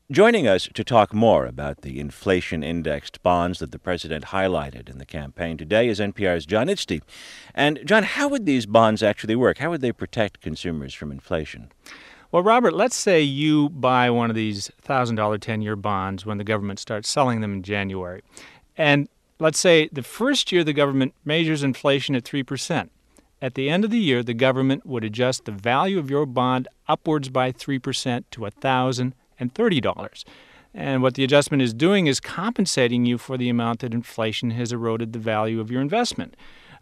Joining us to talk more about the inflation-indexed bonds that the president highlighted in the campaign today is NPR's John Itzty. And, John, how would these bonds actually work? How would they protect consumers from inflation? Well, Robert, let's say you buy one of these $1,000 10-year bonds when the government starts selling them in January. And let's say the first year the government measures inflation at 3%. At the end of the year, the government would adjust the value of your bond upwards by 3% to $1,030. And what the adjustment is doing is compensating you for the amount that inflation has eroded the value of your investment.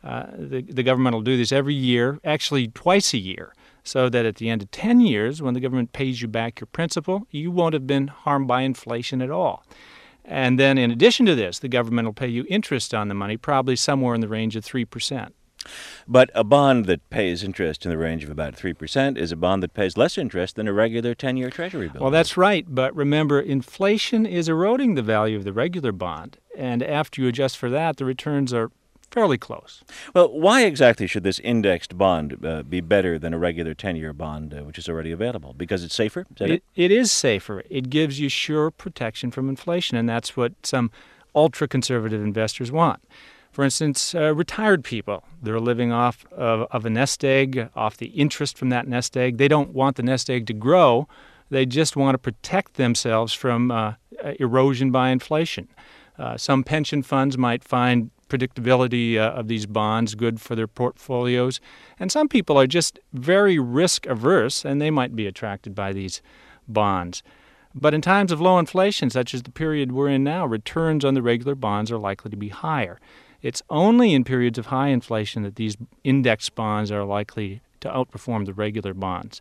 The government will do this every year, actually twice a year, so that at the end of 10 years, when the government pays you back your principal, you won't have been harmed by inflation at all. And then in addition to this, the government will pay you interest on the money, probably somewhere in the range of 3%. But a bond that pays interest in the range of about 3% is a bond that pays less interest than a regular 10-year Treasury bill. Well, that's right. But remember, inflation is eroding the value of the regular bond. And after you adjust for that, the returns are fairly close. Well, why exactly should this indexed bond be better than a regular 10-year bond, which is already available? Because it's safer? Is that it? It is safer. It gives you sure protection from inflation, and that's what some ultra-conservative investors want. For instance, retired people, they're living off of a nest egg, off the interest from that nest egg. They don't want the nest egg to grow. They just want to protect themselves from erosion by inflation. Some pension funds might find predictability of these bonds good for their portfolios. And some people are just very risk averse, and they might be attracted by these bonds. But in times of low inflation, such as the period we're in now, returns on the regular bonds are likely to be higher. It's only in periods of high inflation that these index bonds are likely to outperform the regular bonds.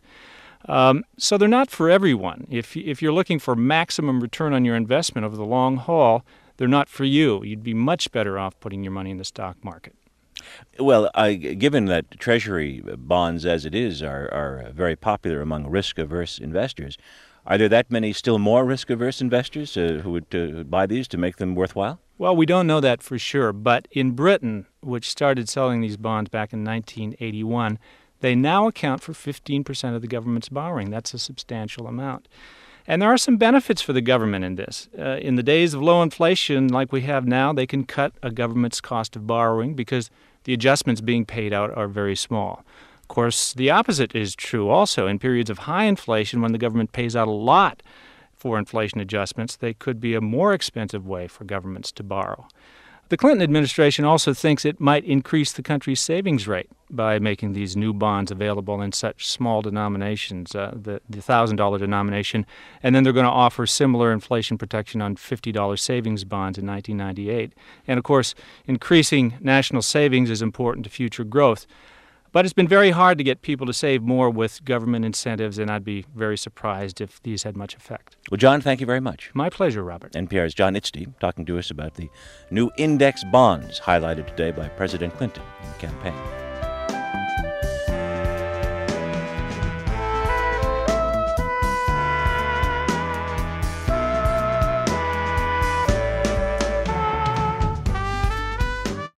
So they're not for everyone. If you're looking for maximum return on your investment over the long haul, they're not for you. You'd be much better off putting your money in the stock market. Well, given that Treasury bonds as it is are very popular among risk-averse investors, are there that many still more risk-averse investors who would buy these to make them worthwhile? Well, we don't know that for sure, but in Britain, which started selling these bonds back in 1981, they now account for 15% of the government's borrowing. That's a substantial amount. And there are some benefits for the government in this. In the days of low inflation like we have now, they can cut a government's cost of borrowing because the adjustments being paid out are very small. Of course, the opposite is true also. In periods of high inflation, when the government pays out a lot for inflation adjustments, they could be a more expensive way for governments to borrow. The Clinton administration also thinks it might increase the country's savings rate by making these new bonds available in such small denominations, the $1,000 denomination, and then they're going to offer similar inflation protection on $50 savings bonds in 1998. And, of course, increasing national savings is important to future growth. But it's been very hard to get people to save more with government incentives, and I'd be very surprised if these had much effect. Well, John, thank you very much. My pleasure, Robert. NPR's John Itzty talking to us about the new index bonds highlighted today by President Clinton in the campaign.